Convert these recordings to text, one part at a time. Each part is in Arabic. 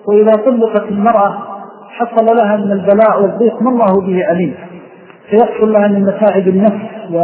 وإذا طلقت المرأة حصل لها من البلاء والضيق ما الله به عليم، فيحصل لها من متاعب النفس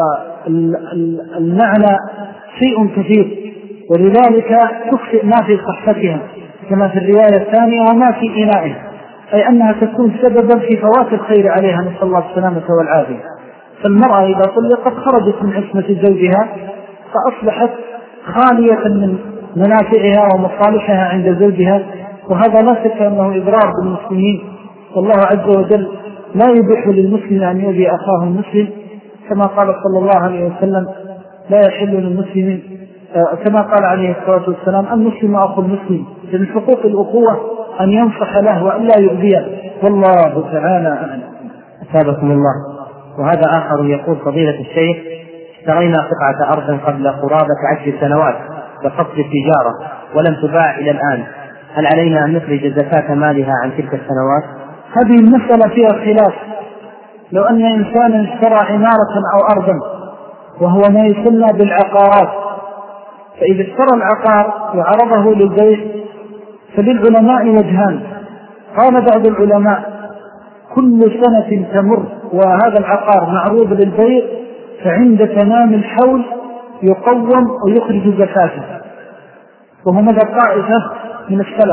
والمعنى شيء كثير، ولذلك تخطئ ما في صحتها كما في الرواية الثانية وما في إنائها، أي أنها تكون سببا في فوات الخير عليها، نسأل الله السلامة والعافية. فالمرأة إذا طلقت خرجت من عصمة زوجها فأصبحت خالية من منافعها ومصالحها عند زوجها، وهذا لا شك أنه إضرار بالمسلمين، والله عز وجل لا يبيح للمسلم أن يؤذي أخاه المسلم، كما قال صلى الله عليه وسلم لا يحل للمسلم كما قال عليه الصلاة والسلام المسلم أخو المسلم، من حقوق الأخوة أن ينصح له وأن لا يؤذيه، والله تعالى أعلم. أثابكم الله. وهذا آخر يقول فضيلة الشيخ اشترينا قطعة أرض قبل قرابة 10 سنوات بقصد التجارة ولم تباع إلى الآن، هل علينا أن نخرج زكاة مالها عن تلك السنوات؟ هذه المسألة فيها خلاف. لو أن إنسانا اشترى عمارة أو أرضا وهو ما يسمى بالعقارات، فإذا اشترى العقار وعرضه للبيع فللعلماء وجهان. قال بعض العلماء كل سنة تمر وهذا العقار معروض للبيع فعند تمام الحول يقوم ويخرج زكاته، وهو مذهب طائفة من السلف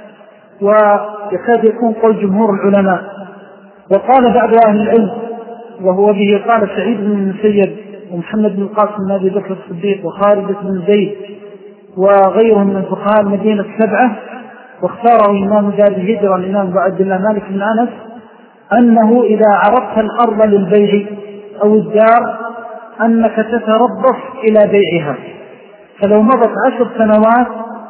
ويكاد يكون قول جمهور العلماء. وقال بعض أهل العلم وهو به قال سعيد بن المسيب ومحمد بن القاسم بن أبي بكر الصديق وخالد بن زيد وغيرهم من فقهاء المدينة السبعة، واختاره إمام دار الهجرة الإمام أبو عبد الله مالك بن أنس، أنه إذا عرضت الأرض للبيع أو الدار أنك تتربص إلى بيعها، فلو مضت 10 سنوات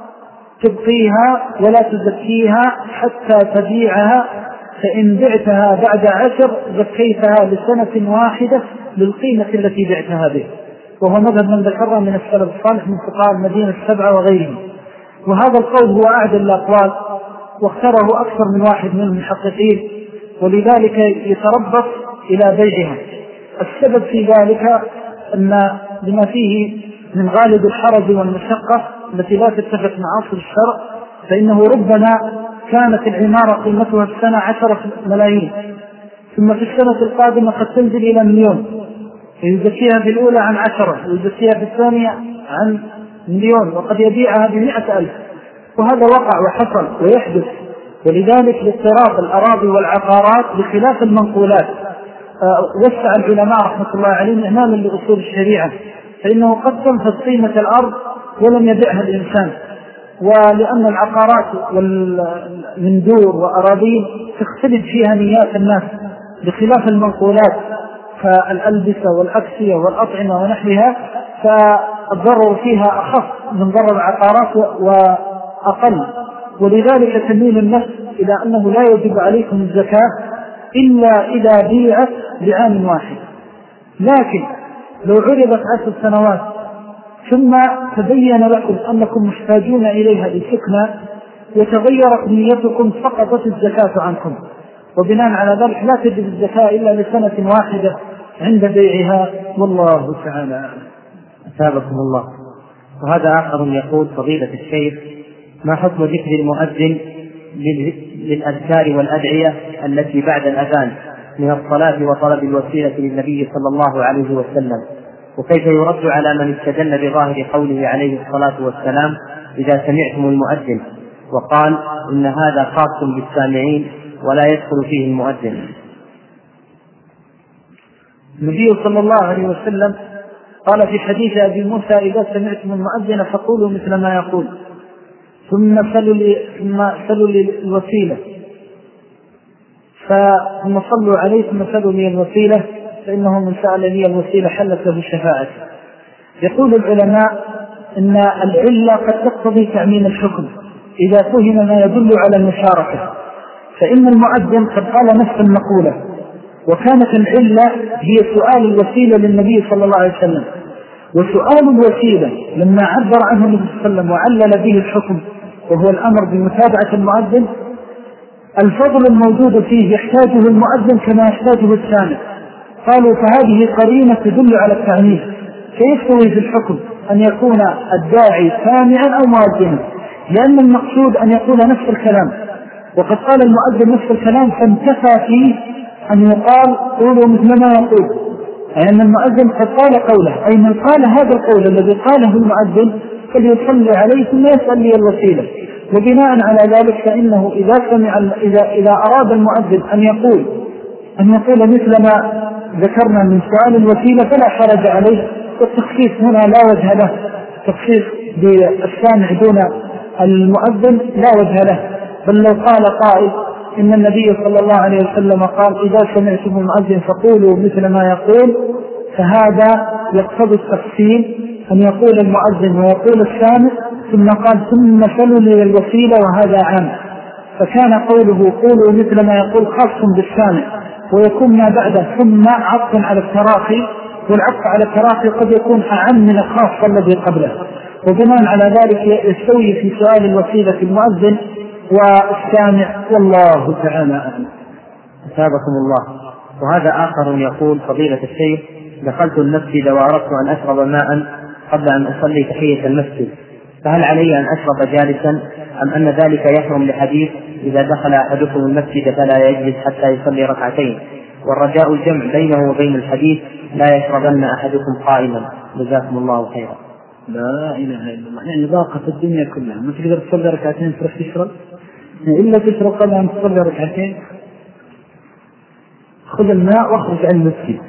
تبقيها ولا تزكيها حتى تبيعها، فإن بعتها بعد 10 زكيتها لسنة واحدة للقيمة التي بعتها به، وهو مذهب من ذكرها من السلف الصالح من فقهاء المدينة السبعة وغيرهم. وهذا القول هو أعدل الأقوال واختاره أكثر من واحد من المحققين، ولذلك يتربص إلى بيعها. السبب في ذلك أن لما فيه من غالب الحرج والمشقة التي لا تتفق مع أصل الشرع، فإنه ربما كانت العمارة قيمتها السنة 10 ملايين ثم في السنة القادمة قد تنزل إلى 1,000,000، فيزكيها في الأولى عن 10 ويزكيها في الثانية عن 1,000,000 وقد يبيعها ب100,000، وهذا وقع وحصل ويحدث. ولذلك لاضطراب الأراضي والعقارات بخلاف المنقولات وسع العلماء رحمة الله عليهم إهمالا لأصول الشريعة، فإنه قد تنفذ قيمة الأرض ولم يبيعها الإنسان، ولأن العقارات من دور وأراضين تختلف فيها نيات الناس بخلاف المنقولات كالألبسة والأكسية والأطعمة ونحوها، فالضرر فيها أخف من ضرر العقارات وأقل. ولذلك تميل النفس إلى أنه لا يجب عليكم الزكاة إلا إذا بيعت بعام واحد. لكن لو عرضت 10 سنوات ثم تبين لكم أنكم محتاجون إليها لسكنة وتغيرت نيتكم سقطت الزكاة عنكم، وبناء على ذلك لا تجب الزكاة إلا لسنة واحدة عند بيعها، والله تعالى. أثابكم الله. وهذا آخر يقول فضيلة الشيخ ما حكم ذكر المؤذن للأذكار والأدعية التي بعد الأذان من الصلاة وطلب الوسيلة للنبي صلى الله عليه وسلم، وكيف يرد على من استدل بظاهر قوله عليه الصلاة والسلام إذا سمعتم المؤذن وقال إن هذا خاص بالسامعين ولا يدخل فيه المؤذن؟ النبي صلى الله عليه وسلم قال في حديث أبي موسى إذا سمعتم المؤذن فقولوا مثل ما يقول ثم سلوا لي الوسيلة ثم صلوا عليه ثم سلوا لي الوسيلة فإنه من سأل لي الوسيلة حلت له الشفاعة. يقول العلماء إن العلة قد تقتضي تعميم الحكم إذا فهم ما يدل على المشاركة، فإن المؤذن قد قال نفس المقولة، وكانت العلة هي سؤال الوسيلة للنبي صلى الله عليه وسلم، وسؤال الوسيلة لما عبر عنه النبي صلى الله عليه وسلم وعلل به الحكم وهو الأمر بمتابعة المؤذن، الفضل الموجود فيه يحتاجه المؤذن كما يحتاجه السامع. قالوا فهذه قرينة تدل على التعميم، فيستوي في الحكم أن يكون الداعي سامعا أو مؤذنا، لأن المقصود أن يقول نفس الكلام، وقد قال المؤذن نفس الكلام فانتفى فيه أن يقال قولوا مثل ما يقول، أي أن المؤذن قد قال قوله، أي من قال هذا القول الذي قاله المؤذن فليصلي عليه ثم يسأل لي الوسيلة. وبناء على ذلك فإنه إذا أراد المؤذن أن يقول مثل ما ذكرنا من سؤال الوسيلة فلا حرج عليه، والتخصيص هنا لا وجه له، تخصيص بالسامع دون المؤذن لا وجه له. بل لو قال قائل إن النبي صلى الله عليه وسلم قال إذا سمعتم المؤذن فقولوا مثل ما يقول، فهذا يقتضي التفصيل أن يقول المؤذن ويقول السامع ثم قال ثم سلوا لي الوسيلة، وهذا عام. فكان قوله قولوا مثل ما يقول خاص بالسامع، ويكون ما بعده ثم عطف على التراخي، والعطف على التراخي قد يكون أعم من الخاص الذي قبله. وبناء على ذلك يستوي في سؤال الوسيلة في المؤذن والسامع، والله تعالى أعلم. أثابكم الله. وهذا آخر يقول فضيلة الشيخ دخلت المسجد وأردت أن أشرب ماء قبل أن أصلي تحية المسجد، فهل علي أن أشرب جالسا أم أن ذلك يحرم لحديث إذا دخل أحدكم المسجد فلا يجلس حتى يصلي ركعتين، والرجاء الجمع بينه وبين الحديث لا يشربن أحدكم قائما؟ جزاكم الله خيرا. لا إله إلا الله، يعني ضاقت الدنيا كلها، ما تقدر تصلي ركعتين تروح تشرب إلا تشرب قبل أن تصلي ركعتين. خذ الماء واخرج عن المسجد.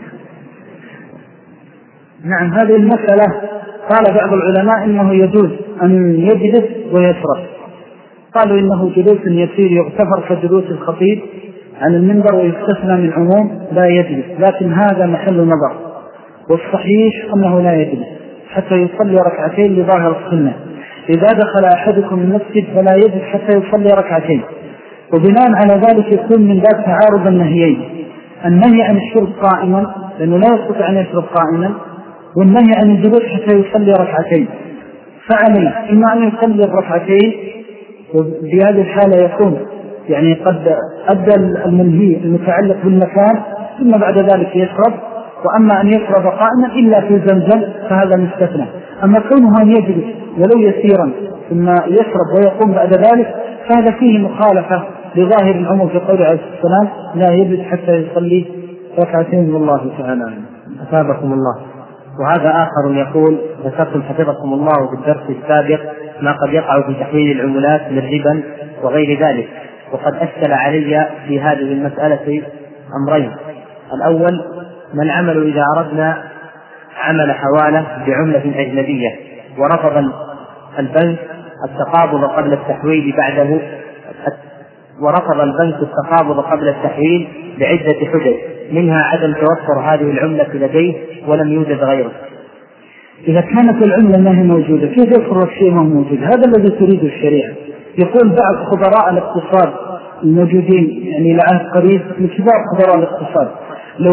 نعم، هذه المسألة قال بعض العلماء إنه يجوز أن يجلس ويشرب، قالوا إنه جلوس يسير يغتفر كجلوس الخطيب عن المنبر ويستثنى من عموم لا يجلس، لكن هذا محل نظر، والصحيح أنه لا يجلس حتى يصلي ركعتين لظاهر السنة. إذا دخل أحدكم المسجد فلا يجلس حتى يصلي ركعتين. وبناء على ذلك يكون من ذات تعارض النهيين، النهي عن الشرب قائما لأنه لا يستطيع أن يشرب قائما، والنهي عن الجلوس حتى يصلي ركعتين. فعليه إما أن يصلي الركعتين، وبهذه الحالة يكون يعني قد أدى المنهي المتعلق بالمكان، ثم بعد ذلك يشرب. وأما أن يشرب قائما إلا في زمزم فهذا مستثنى. أما كونه أن يجلس ولو يسيرا ثم يشرب ويقوم بعد ذلك فهذا فيه مخالفة لظاهر العموم في قوله عليه السلام لا يجلس حتى يصلي ركعتين. والله تعالى. أثابكم الله. وهذا آخر يقول ذكرتم حفظكم الله في الدرس السابق ما قد يقع في تحويل العملات للربا وغير ذلك، وقد أشكل علي في هذه المسألة أمرين. الأول ما العمل إذا أردنا عمل حوالة بعملة أجنبية ورفض البنك التقابض قبل التحويل بعده، ورفض البنك التقابض قبل التحويل بعدة حجج، منها عدم توفر هذه العملة لديه ولم يوجد غيره. إذا كانت العملة ما هي موجودة كيف يفرق شيء ما موجود؟ هذا الذي تريد الشريعة. يقول بعض خبراء الاقتصاد الموجودين يعني لعهد قريب من كبار خبراء الاقتصاد لو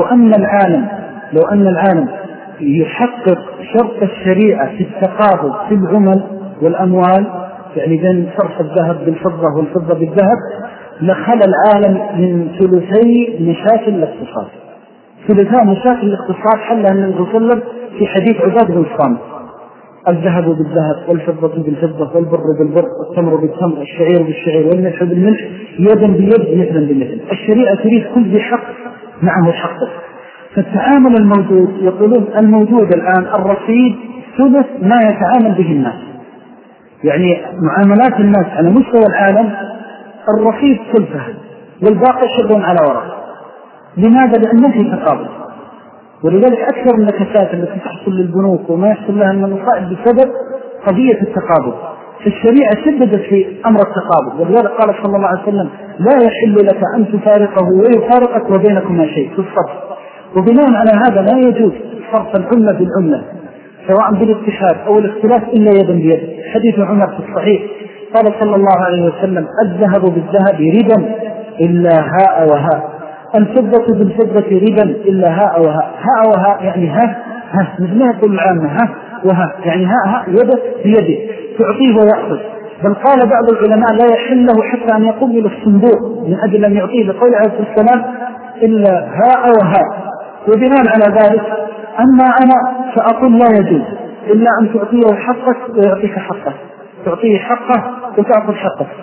أن العالم يحقق شرط الشريعة في التقابض في العمل والأموال، يعني بين صرف الذهب بالفضة والفضة بالذهب، لخل العالم من ثلثي مشاكل الاقتصاد. ثلثاء مشاكل الاقتصاد حلها من المتصلب في حديث عباد بن الصامت: الذهب بالذهب والفضة بالفضة والبر بالبر والتمر بالتمر والشعير بالشعير والملح بالملح يدا بيد مثلا بمثل. الشريعة تريد كل ذي حق معه حقه. فالتعامل الموجود يقولون الموجود الآن الرصيد ثلث ما يتعامل به الناس، يعني معاملات الناس على مستوى العالم الرصيد ثلثه والباقي شغل على وراء. لماذا؟ لأنه في تقابل. ولذلك أكثر النكسات التي تحصل للبنوك وما يحصل لها من المصائب بسبب قضية التقابل. فالشريعة شددت في أمر التقابل، ولذلك قال صلى الله عليه وسلم: لا يحل لك أن تفارقه ويفارقك وبينكما شيء في الصرف. وبناء على هذا لا يجوز صرف العملة بالعملة سواء بالاتحاد أو الاختلاف إلا يدا بيد. حديث عمر في الصحيح قال صلى الله عليه وسلم: الذهب بالذهب ربا إلا هاء وهاء، الفضة بالفضة ربا إلا هاء وهاء. هاء وهاء يعني ها مثل ما يقول العامة ها وها، يعني ها يده بيده تعطيه ويأخذ. بل قال بعض العلماء لا يحل له حتى أن يقوم إلى الصندوق من أجل أن يعطيه بقول عليه السلام إلا هاء وهاء. وبناء على ذلك أما أنا فأقول لا يجوز إلا أن تعطيه حقك ويعطيك حقه، تعطيه حقه وتأخذ حقه.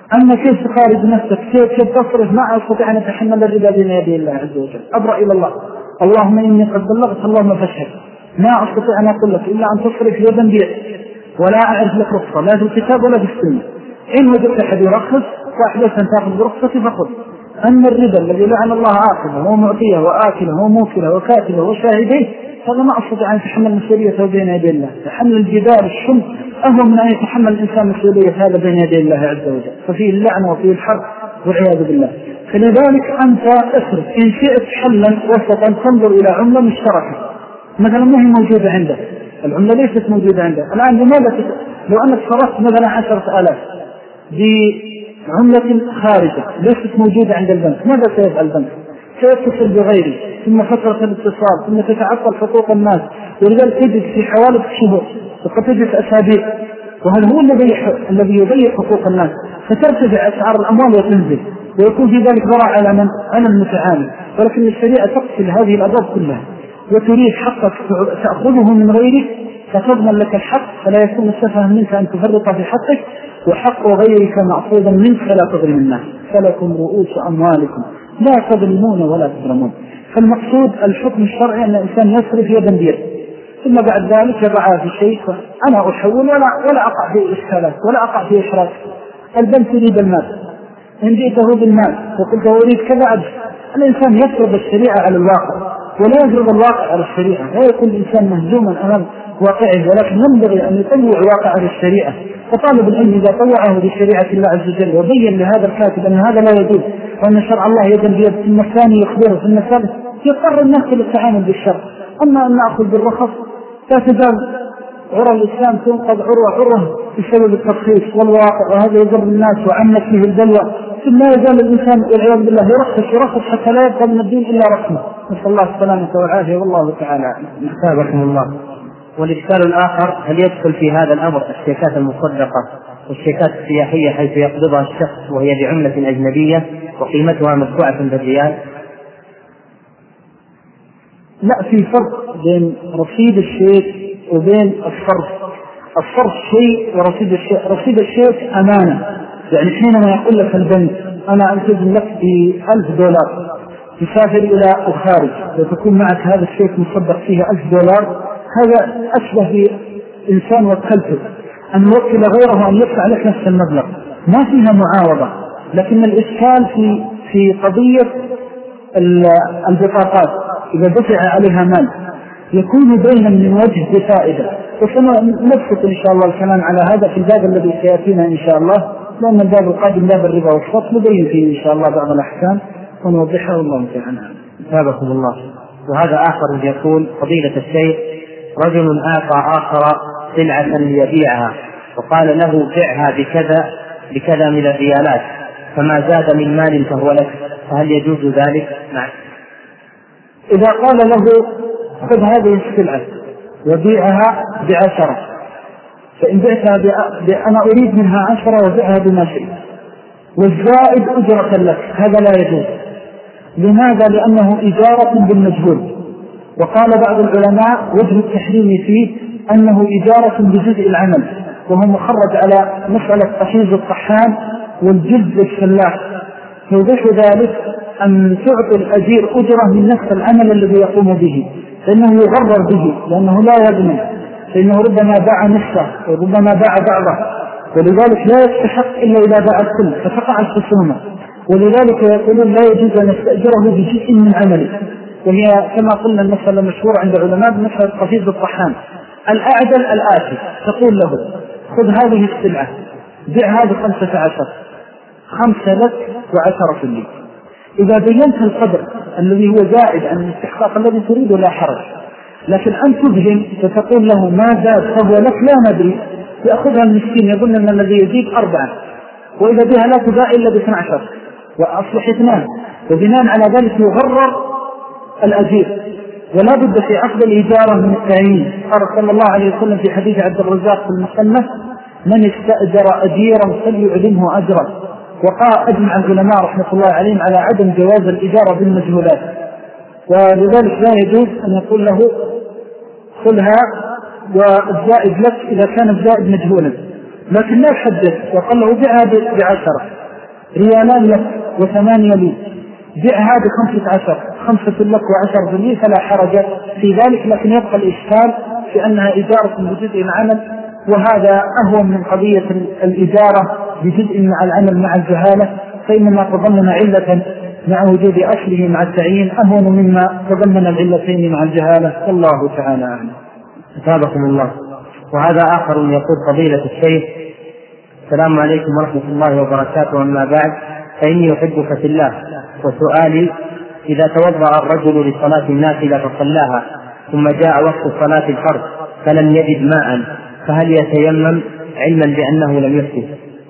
أما كيف تخارج نفسك، كيف تصرف، ما أستطيع أن أتحمل الربا بين يدي الله عز وجل، أبرأ إلى الله، اللهم إني قد بلغت اللهم فاشهد، ما أستطيع أن أقول لك إلا أن تصرف يدا بيد، ولا أعرف لك رخصة لا في الكتاب ولا في السنة. إن وجدت أحد يرخص فأحدث أن تأخذ برخصتي فخذ. أما الربا الذي لعن الله عاقبه ومعطيه وآكله وموكله وكاتبه وشاهديه، هذا ما أستطيع أن يتحمل مسؤوليته بين يدي الله. تحمل الجبال الشمس أهون من أن يتحمل الإنسان مسؤولية هذا بين يدي الله عز وجل، ففيه اللعنة وفيه الحرب والعياذ بالله. فلذلك أنت اصرف إن شئت حلا وسطا، تنظر إلى عملة مشتركة مثلا ما هي موجودة عندك، العملة ليست موجودة عندك الآن، لماذا لو أنك صرفت مثلا 10,000 بعملة خارجة ليست موجودة عند البنك، ماذا سيفعل البنك؟ سيتصل بغيره، ثم فترة الاتصال، ثم تتعطل حقوق الناس، ولذلك تجد في حوالي شهور وقد تجد أسابيع، وهذا هو الذي يضيع حقوق الناس، فترتفع أسعار الأموال وتنزل، ويكون في ذلك ضرر على المتعامل. ولكن الشريعة تقتل هذه الأبواب كلها وتريد حقك تأخذه من غيرك فتضمن لك الحق، فلا يكون السفه منك أن تفرط في حقك، وحق غيرك مأخوذا منك فلا تظلم الناس. فلكم رؤوس أموالكم لا تظلمون ولا تظلمون. فالمقصود الحكم الشرعي أن الإنسان يصرف يدا بيد، ثم بعد ذلك يضعها في شيء، أنا أحول ولا أقع في إشكالات ولا أقع في إشراك. البنك يريد المال، إن جئته بالمال وقلت أريد كذا أجل، الإنسان يفرض الشريعة على الواقع ولا يفرض الواقع على الشريعة، لا يكون الإنسان مهزوما أمام واقعه، ولكن ينبغي أن يطوع واقعه للشريعة. فطالب العلم إذا طوعه لشريعة الله عز وجل وبين لهذا الكاتب أن هذا لا يجوز وأن شرع الله يدا بيد، ثم الثاني يخبره، ثم الثالث، يضطر الناس للتعامل بالشرع. أما أن نأخذ بالرخص لا تزال عرى الإسلام تنقض عروة بسبب الترخيص والواقع، وهذا يضر الناس وعمت فيه البلوى، ثم لا يزال الإنسان والعياذ بالله يرخص حتى لا يبقى من الدين إلا رسمه. نسأل الله السلامة والعافية والله تعالى أحسابكم الله. والإشكال الآخر، هل يدخل في هذا الأمر الشيكات المصدقة والشيكات السياحية حيث يقبضها الشخص وهي بعملة أجنبية وقيمتها مدفوعة بالريال؟ لا، في فرق بين رصيد الشيك وبين الصرف. الصرف شيء ورصيد الشيك، رصيد الشيك أمانة، يعني حينما يقول لك البنك أنا ألتزم لك ب$1000 تسافر إلى الخارج وتكون معك هذا الشيك مصدق فيه $1000، هذا أشبه بإنسان وكلته أن يوكل غيره أن يدفع لك نفس المبلغ، ما فيها معاوضة. لكن الإشكال في قضية البطاقات، إذا دفع عليها مال يكون بينا من وجه بفائدة، وسنبسط إن شاء الله الكلام على هذا في الباب الذي سيأتينا إن شاء الله، لأن الباب القادم باب الربا والفصل نبين فيه إن شاء الله بعض الأحكام ونوضحها والله تعالى. أحسابكم الله. وهذا آخر يقول: فضيلة الشيخ، رجل آتى آخر سلعة ليبيعها وقال له بعها بكذا من الريالات، فما زاد من مال فهو لك، فهل يجوز ذلك؟ نعم. إذا قال له خذ هذه السلعة وبيعها ب10، فإن بعتها أنا أريد منها 10 وبيعها بما شئت والزائد أجرة لك، هذا لا يجوز. لماذا؟ لأنه إجارة بالمجهول، وقال بعض العلماء وجه التحريم فيه أنه إجارة بجزء العمل، وهو مخرج على مسألة تحيز الطحان والجلد الفلاح. يوضح ذلك أن تعطي الأجير أجرة من نفس العمل الذي يقوم به، فإنه يغرر به لأنه لا يضمن، فإنه ربما باع نفسه وربما باع بعضه، ولذلك لا يستحق إلا إذا باع الكل فتقع الخصومة. ولذلك يقولون لا يجوز أن يستأجره بجزء من عمله، وهي كما قلنا المسألة مشهورة عند العلماء بمسألة قفيز الطحان. الأعدل الآتي، تقول له خذ هذه السلعة بيعها ب15، 5 لك و10 لي. إذا بينت القدر الذي هو زائد عن الاستحقاق الذي تريده لا حرج، لكن أن تبهم فتقول له ما زاد فهو لك لا ندري، يأخذها المسكين يظن أن الذي يزيد 4، وإذا بها لا تباع إلا ب12 وأصبح 2، وبناء على ذلك يغرر الأجير. ولا بد في عقد الإجارة من التعيين. قال صلى الله عليه وسلم في حديث عبد الرزاق في المصنف: من استأجر أجيرا فليعلمه أجره. وقال أجمع العلماء رحمة الله عليهم على عدم جواز الإجارة بالمجهولات، ولذلك لا يجوز أن يقول له خذها والزائد لك إذا كان الزائد مجهولا، لكن لا يحدث وقال له بيعها ب10 ريالان لك و8 لي، بيعها ب15، 5 لك و10 لي، فلا حرج في ذلك. لكن يبقى الإشكال في أنها إجارة بجزء العمل، وهذا أهون من قضية الإجارة بجزء مع العمل مع الجهالة، فإنما تضمن علة مع وجود أصله مع التعيين أهون مما تضمن العلتين مع الجهالة، والله تعالى أعلم. أثابكم الله. وهذا آخر يقول فضيلة الشيخ: السلام عليكم ورحمة الله وبركاته، أما بعد، فإني أحبك في الله، وسؤالي: إذا توضأ الرجل لصلاة النافلة فصلاها ثم جاء وقت صلاة الفرض فلم يجد ماء، فهل يتيمم علما بأنه لم يحدث؟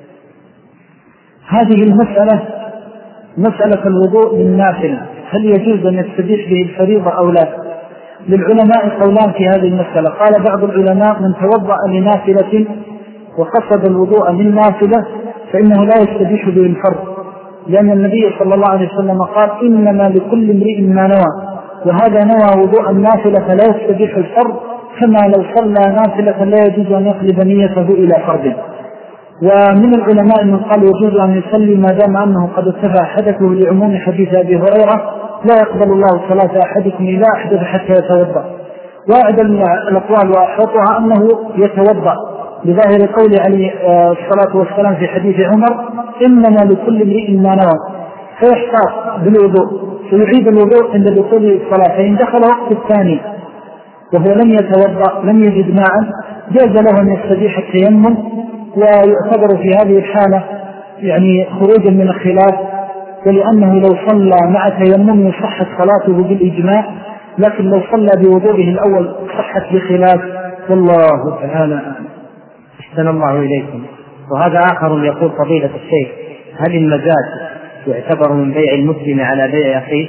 هذه المسألة مسألة الوضوء للنافلة، هل يجوز أن يستبيح به الفريضة أو لا؟ للعلماء قولان في هذه المسألة. قال بعض العلماء: من توضأ لنافلة وقصد الوضوء للنافلة فإنه لا يستبيح به الفرض، لأن النبي صلى الله عليه وسلم قال: إنما لكل امرئ ما نوى، وهذا نوى وضوء النافلة فلا يستبيح الفرض، كما لو صلى نافلة لا يجوز أن يقلب نيته إلى فرض. ومن العلماء من قال يجوز أن يصلي ما دام أنه قد ارتفع حدثه لعموم حديث أبي هريرة: لا يقبل الله صلاة أحدكم إلا أحدث حتى يتوضأ. وأعدل الأقوال وأحرطها أنه يتوضأ بظاهر قول عليه الصلاة والسلام في حديث عمر: إنما لكل امرئ ما نوى، فيحتاط بالوضوء فيعيد الوضوء عند دخول الصلاة، فإن دخل وقت الثاني وهو لم يتوضأ لم يجد ماء جاز له أن يستبيح التيمم، ويعتبر في هذه الحالة يعني خروجا من الخلاف، ولأنه لو صلى مع تيمم صحت صلاته بالإجماع، لكن لو صلى بوضوئه الأول صحت بخلاف، والله تعالى أعلم. أحسن الله إليكم. وهذا آخر يقول فضيلة الشيخ: هل المزاد يعتبر من بيع المسلم على بيع أخيه؟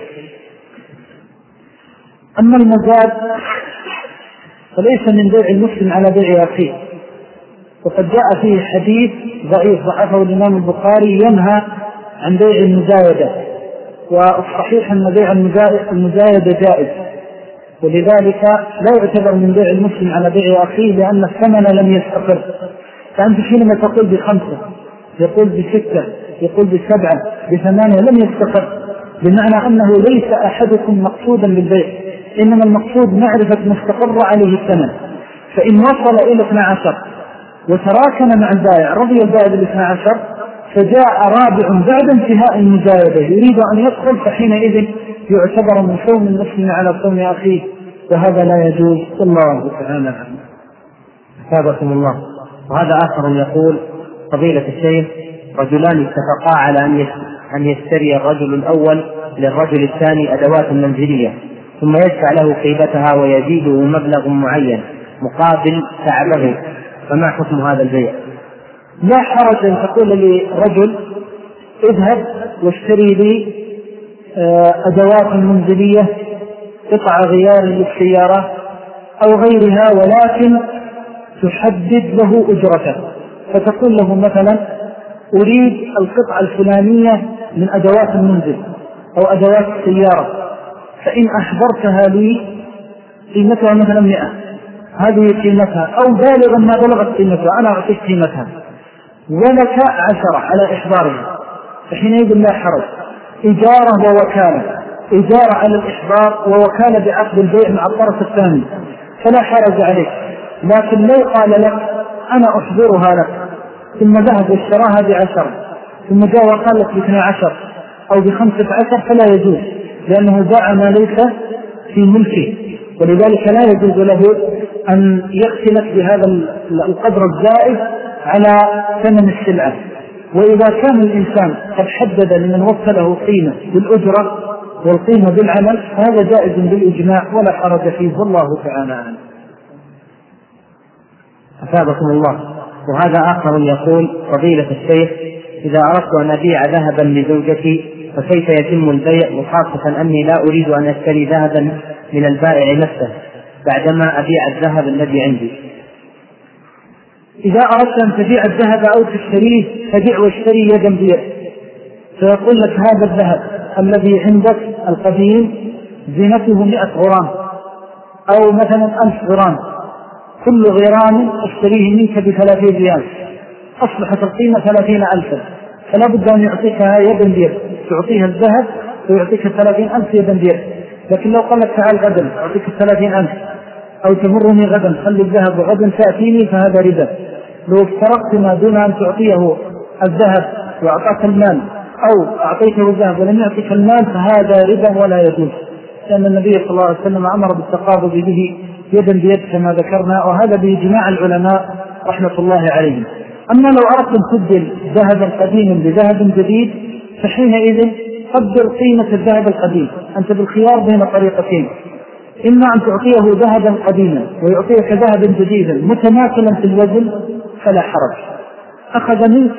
أما المزاد فليس من بيع المسلم على بيع أخيه، وقد جاء فيه حديث ضعيف ضعفه الإمام البخاري ينهى عن بيع المزايدة، والصحيح أن بيع المزايدة جائز، ولذلك لا يعتبر من بيع المسلم على بيع أخيه لأن الثمن لم يستقر. فأنت حينما تقول ب5 يقول ب6 يقول ب7 ب8 لم يستقر، بمعنى أنه ليس أحدكم مقصودا بالبيع، إنما المقصود معرفة مستقر عليه الثمن. فإن وصل إلى 12 وتراكن مع البائع رضي البائع ب12 فجاء رابع بعد انتهاء المزايدة يريد أن يدخل، فحينئذ يعتبر من صوم المسلم على صوم أخيه، وهذا لا يجوز، الله تعالى أعلم. أثابكم الله. وهذا آخر يقول فضيلة الشيخ: رجلان اتفقا على أن يشتري الرجل الأول للرجل الثاني أدوات منزلية، ثم يدفع له قيمتها ويزيده مبلغ معين مقابل تعبه، فما حكم هذا البيع؟ لا حرج أن تقول لرجل: اذهب واشتري لي أدوات منزلية، قطع غيار للسيارة أو غيرها، ولكن تحدد له أجرته، فتقول له مثلا: أريد القطعة الفلانية من أدوات المنزل أو أدوات السيارة، فإن أحضرتها لي قيمتها مثلا 100، هذه قيمتها، أو بالغا ما بلغت قيمتها أنا أعطيك قيمتها، ولك 10 على إحضارها، فحينئذ لا حرج. إجارة ووكالة، إجارة على الإحضار ووكالة بعقد البيع مع الطرف الثاني، فلا حرج عليك. لكن لو قال لك: أنا أحضرها لك، ثم ذهب واشتراها ب10 ثم جاء وقال لك ب12 أو ب15 فلا يجوز، لأنه باع ما ليس في ملكه، ولذلك لا يجوز له أن يقتلك بهذا القدر الزائد على ثمن السلعة. وإذا كان الإنسان قد حدد لمن وكله قيمة بالأجرة والقيمة بالعمل هذا جائز بالإجماع ولا حرج فيه، والله تعالى أعلم. أثابكم الله. وهذا آخر يقول فضيلة الشيخ: إذا أردت أن أبيع ذهبا لزوجتي فكيف يتم البيع، وخاصة أني لا أريد أن أشتري ذهبا من البائع نفسه بعدما أبيع الذهب الذي عندي؟ إذا أردت أن تبيع الذهب أو تشتريه فبيع واشتري يدا بيد، فيقول لك: هذا الذهب الذي عندك القديم زينته 100 غرام أو مثلا 1000 غرام، كل غرام اشتريه منك ب30 ريال، أصبحت القيمة 30,000، فلا بد أن يعطيكها يدا بيد، تعطيها الذهب ويعطيك 30,000 يدا بيد. لكن لو قال لك تعال غدا أعطيك 30,000 أو تمرني غدا خلي الذهب وغدا تأتيني فهذا ربا. لو افترقت ما دون أن تعطيه الذهب وأعطاك المال أو أعطيته الذهب ولم يعطيك المال فهذا ربا ولا يجوز، لأن النبي صلى الله عليه وسلم أمر بالتقابض به يدا بيد كما ذكرنا، وهذا بإجماع العلماء رحمة الله عليهم. أما لو أردت أن تبدل ذهبا قديما بذهب جديد فحينئذ قدر قيمة الذهب القديم. أنت بالخيار بين طريقتين، إما أن تعطيه ذهبا قديما ويعطيك ذهبا جديدا متماثلا في الوزن فلا حرج. أخذ منك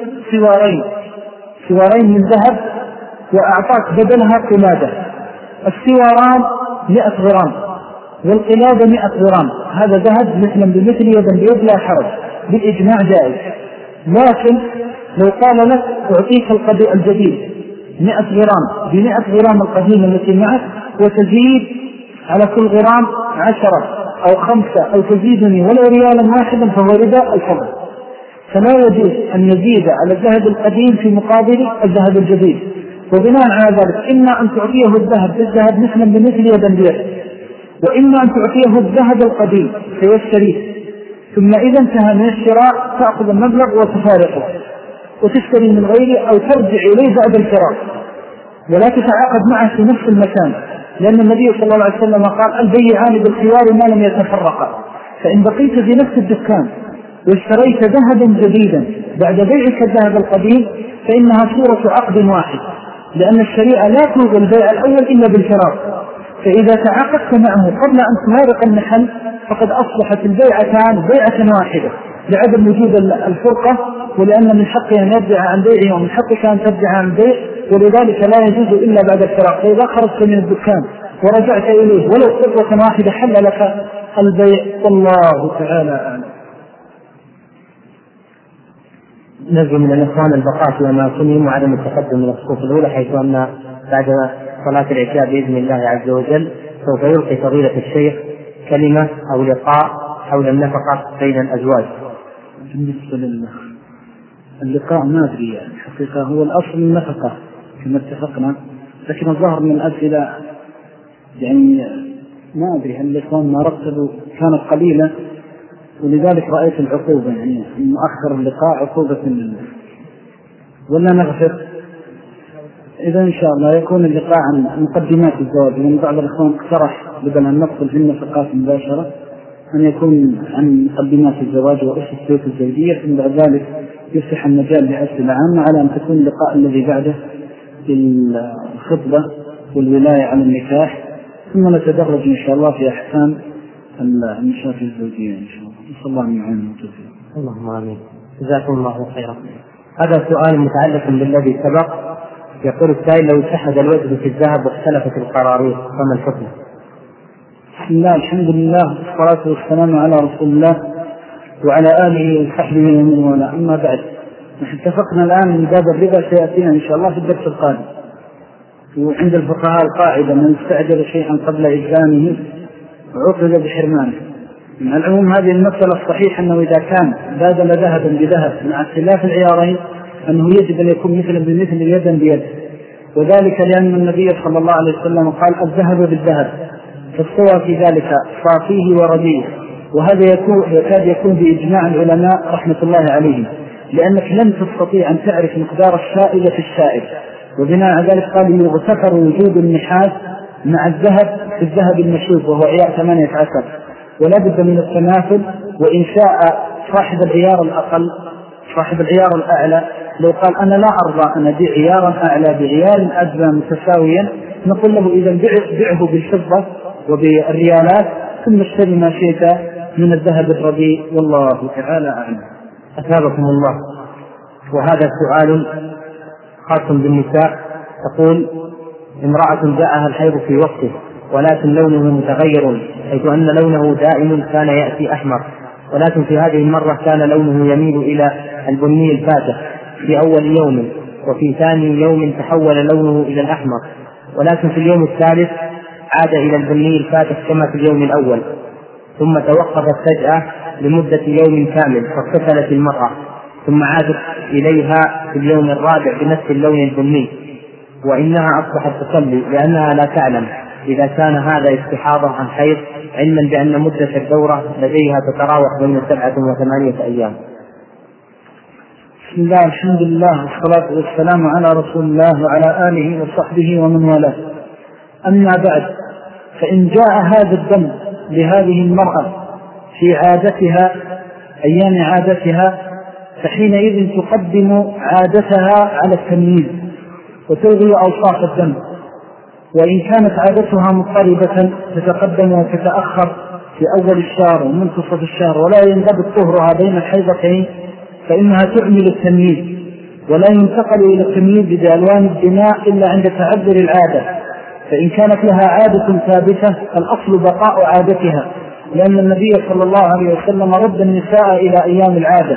سوارين من ذهب وأعطاك بدلها قلادة، السواران 100 غرام والقلادة 100 غرام، هذا ذهب مثلا بمثل يدا بيد لا حرج، بالإجماع جائز. لكن لو قال لك أعطيك الجديد 100 غرام ب100 غرام القديم التي معك وتزيد على كل غرام 10 أو 5 أو تزيدني ولو ريالا واحدا فهو ربا الفضل. فلا يجوز أن يزيد على الذهب القديم في مقابل الذهب الجديد. وبناء على ذلك إما أن تعطيه الذهب بالذهب مثلا بمثل يدا بيد، وإما أن تعطيه الذهب القديم فيشتريه، ثم إذا انتهى من الشراء تأخذ المبلغ وتفارقه وتشتري من غيره أو ترجع إليه بعد الفراق ولا تتعاقد معه في نفس المكان، لأن النبي صلى الله عليه وسلم قال البيعان بالخيار ما لم يتفرقا. فإن بقيت في نفس الدكان واشتريت ذهبا جديدا بعد بيعك الذهب القديم فإنها صورة عقد واحد، لأن الشريعة لا تلغي البيع الأول إلا بالفراق. فإذا تعاقدت معه قبل أن تفارق المحل فقد أصبحت البيعتان بيعة واحدة لعدم وجود الفرقة، ولأن من حقه أن يرجع عن بيعه ومن حقك أن ترجع عن بيع، ولذلك لا يجوز إلا بعد الفراق. فإذا خرجت من الدكان ورجعت إليه ولو فرقة واحدة حل لك البيع، والله تعالى أعلم. نرجو من الإخوان البقاء في أماكنهم وعدم التقدم من الصفوف الأولى، حيث أن بعد صلاة العشاء بإذن الله عز وجل سوف يلقي فضيلة الشيخ كلمة أو لقاء حول النفقة بين الأزواج. بالنسبة اللقاء ما أدري الحقيقة، هو الأصل النفقة كما اتفقنا، لكن الظاهر من الأسئلة يعني ما أدري هل الإخوان ما رتبوا كانت قليلة ولذلك رأيت العقوبة، يعني مؤخر اللقاء عقوبة ولا نغفر. إذا إن شاء الله يكون اللقاء عن مقدمات الزواج، لأن بعض الإخوان اقترح بدل أن ندخل في النفقات مباشرة أن يكون عن مقدمات الزواج وأسس البيوت الزوجية، ثم بعد ذلك يفتح المجال لأسئلة عامة على أن تكون اللقاء الذي بعده بالخطبة والولاية على النكاح، ثم نتدرج إن شاء الله في أحكام المشاكل الزوجية إن شاء الله. نسأل الله أن يعيننا وتوفيق. اللهم آمين. جزاكم الله خيرا. هذا سؤال متعلق بالذي سبق، يقول السائل لو اتحد الوزن في الذهب واختلفت القراريط فما الحكم؟ بسم الله الحمد لله والصلاة والسلام على رسول الله وعلى آله وصحبه ومن والاه. أما بعد، نحن اتفقنا الآن من باب الربا سيأتينا إن شاء الله في الدرس القادم. وعند الفقهاء القاعدة من استعجل شيئا قبل إجرامه عوقب بحرمانه. مع العموم هذه المسألة الصحيح أنه إذا كان بادل ذهبا بذهب مع اختلاف العيارين أنه يجب أن يكون مثلا بمثل يدا بيد، وذلك لأن النبي صلى الله عليه وسلم قال الذهب بالذهب، فاستوى في ذلك صافيه ورديه، وهذا يكاد يكون بإجماع العلماء رحمة الله عليهم، لأنك لن تستطيع أن تعرف مقدار السائل في السائل. وبناء على ذلك قال يغتفر وجود النحاس مع الذهب في الذهب المشوب وهو عيار 18، ولا بد من التماثل. وإن شاء صاحب العيار الأقل صاحب العيار الأعلى لو قال أنا لا أرضى أن أبيع عيارا أعلى بعيار أدنى متساويا، نقول له إذا بعه بالفضة وبالريالات ثم اشتري ما شئت من الذهب الرديء، والله تعالى أعلم. أثابكم الله. وهذا سؤال خاص بالنساء، تقول امرأة جاءها الحيض في وقته ولكن لونه متغير، حيث أن لونه دائم كان يأتي أحمر، ولكن في هذه المرة كان لونه يميل إلى البني الفاتح في أول يوم، وفي ثاني يوم تحول لونه إلى الأحمر، ولكن في اليوم الثالث عاد إلى البني الفاتح كما في اليوم الأول، ثم توقفت فجأة لمدة يوم كامل فاغتسلت المرأة، ثم عادت إليها في اليوم الرابع بنفس اللون البني، وإنها أصبحت تصلي لأنها لا تعلم إذا كان هذا استحاضة عن حيض، علما بأن مدة الدورة لديها تتراوح بين 7 و8 أيام. بسم الله، الحمد لله، والصلاة والسلام على رسول الله وعلى آله وصحبه ومن والاه. أما بعد، فإن جاء هذا الدم لهذه المرأة في عادتها أيام عادتها، فحينئذ تقدم عادتها على التمييز وتلغي أوصاف الدم. وإن كانت عادتها مضطربة تتقدم وتتأخر في أول الشهر ومنتصف الشهر ولا ينضبط طهرها بين الحيضتين، فإنها تعمل التمييز، ولا ينتقل إلى التمييز بألوان الدماء إلا عند تعذر العادة. فإن كانت لها عادة ثابتة الأصل بقاء عادتها، لأن النبي صلى الله عليه وسلم رد النساء إلى أيام العادة.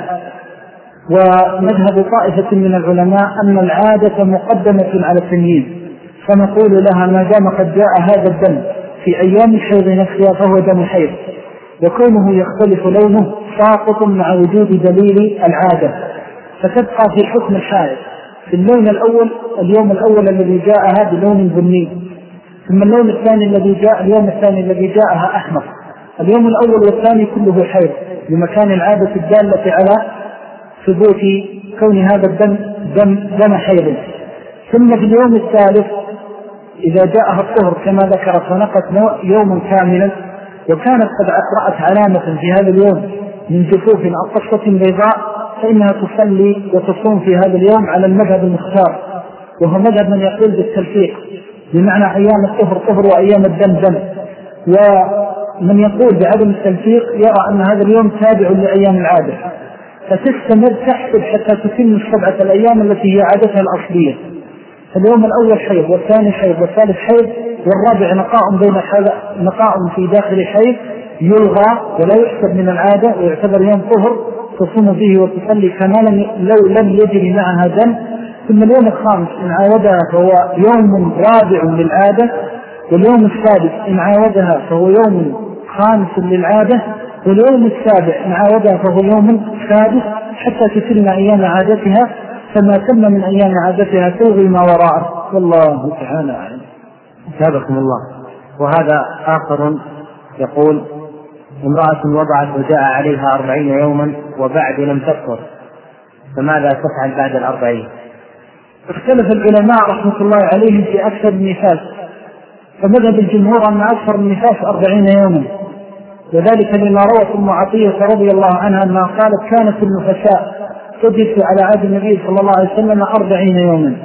ومذهب طائفة من العلماء أن العادة مقدمة على التمييز، فنقول لها ما دام قد جاء هذا الدم في أيام الحيض نفسها فهو دم حيض، وكونه يختلف لونه ساقط مع وجود دليل العادة، فتبقى في حكم الحائض. في اللون الأول، اليوم الأول الذي جاءها بلون بني، ثم اللون الثاني الذي جاء اليوم الثاني الذي جاءها أحمر. اليوم الأول والثاني كله حيض لمكان العادة الدالة على ثبوت كون هذا الدم دم حيض. ثم في اليوم الثالث إذا جاءها الطهر كما ذكرت ونقت يوم كاملا، وكانت قد رأت علامة في هذا اليوم من جفوف أو قصة بيضاء، فإنها تصلي وتصوم في هذا اليوم على المذهب المختار، وهو مذهب من يقول بالتلفيق، بمعنى أيام الطهر طهر وأيام الدم دم. ومن يقول بعدم التلفيق يرى أن هذا اليوم تابع لأيام العادة، فتستمر تحسب حتى تتم 7 الأيام التي هي عادتها الأصلية. اليوم الأول حيض، والثاني حيض، والثالث حيض، والرابع نقاء في داخل حيض يلغى ولا يحسب من العادة، ويعتبر يوم طهر تصوم فيه وتصلي كمالا لو لم يجري معها دم. ثم اليوم الخامس إن عاودها فهو يوم رابع للعادة، واليوم السادس إن عاودها فهو يوم خامس للعادة، واليوم السابع إن عاودها فهو يوم سادس، حتى تتم أيام عادتها. فما تم من أيام عادتها تلغي ما وراءه، والله تعالى أعلم. سابقكم الله. وهذا آخر يقول: امرأة وضعت وجاء عليها 40 يوما وبعد لم تطهر، فماذا تفعل بعد 40؟ اختلف العلماء رحمة الله عليهم في أكثر النفاس، فمذهب الجمهور أن أكثر النفاس 40 يوما، وذلك لما روت أم عطية رضي الله عنها أنها قالت: كانت النفساء تجلس على عهد النبي صلى الله عليه وسلم 40 يوما.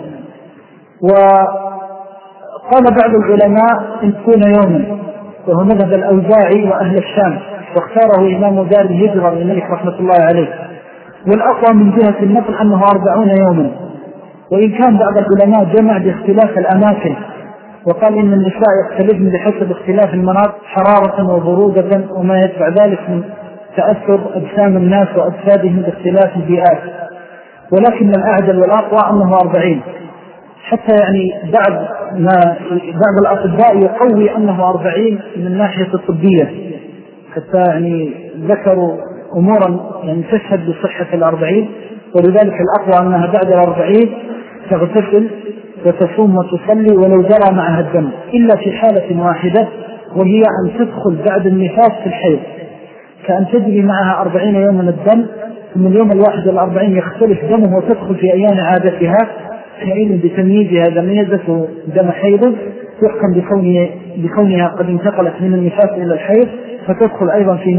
وقال بعض العلماء إن تكون يوما، وهو مذهب الأوزاعي وأهل الشام، واختاره إمام دار الهجرة الملك رحمة الله عليه. والأقوى من جهة النقل أنه 40 يوما، وإن كان بعض العلماء جمع باختلاف الأماكن، وقال إن النساء يختلفن بحسب اختلاف المناطق حرارة وبرودة وما يتبع ذلك من تأثر أجسام الناس وأجسادهم باختلاف البيئات. ولكن الأعدل والأقوى أنه 40، حتى يعني بعض الأطباء يقوي أنه 40 من الناحية الطبية، حتى يعني ذكروا أمورا يعني تشهد بصحة 40. ولذلك الأقوى أنها بعد 40 تغتسل وتصوم وتصلي ولو جرى معها الدم، إلا في حالة واحدة، وهي أن تدخل بعد النفاس في الحيض، كأن تجري معها 40 يوما الدم، ثم اليوم الواحد 40 يختلف دمه وتدخل في أيام عادتها، حينئذ بتمييزها دميزة دم حيض يحكم بكونها قد انتقلت من النفاس إلى الحيض، فتدخل أيضا في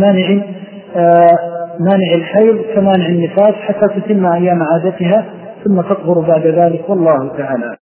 مانع الحيض كمانع النفاس حتى تتم أيام عادتها، ثم تطهر بعد ذلك، والله تعالى.